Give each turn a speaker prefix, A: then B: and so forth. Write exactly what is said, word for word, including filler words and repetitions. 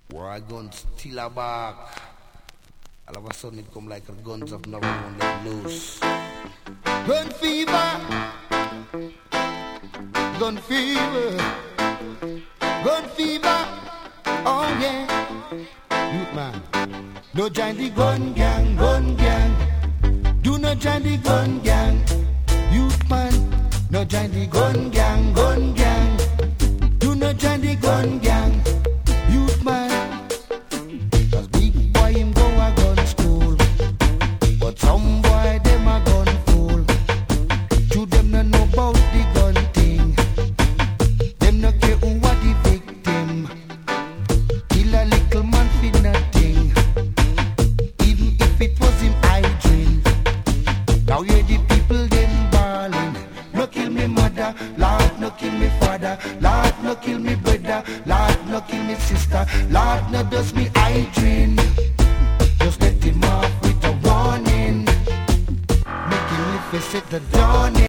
A: Where I guns still a back. All of a sudden it come like a guns of no one let loose. Gun fever, gun fever, gun fever. Oh yeah, youth man. No join the gun gang, gun gang. Do not join the gun gang, youth man. No join the gun gang, gun gang. Do not join the gun gang, youth man. Cause big boy him go a gun school, but some boy them a gun fool. To them no know about the gun thing. Them no care who are the victim. Kill a little man for nothing, even if it was him I dream. Now hear the people them bawling. No kill me mother, Lord, no kill me father, Lord, no kill me brother, Lord, no kill me sister, Lord, no does me I dream. Just let him off with a warning. Make him live to set the dawning.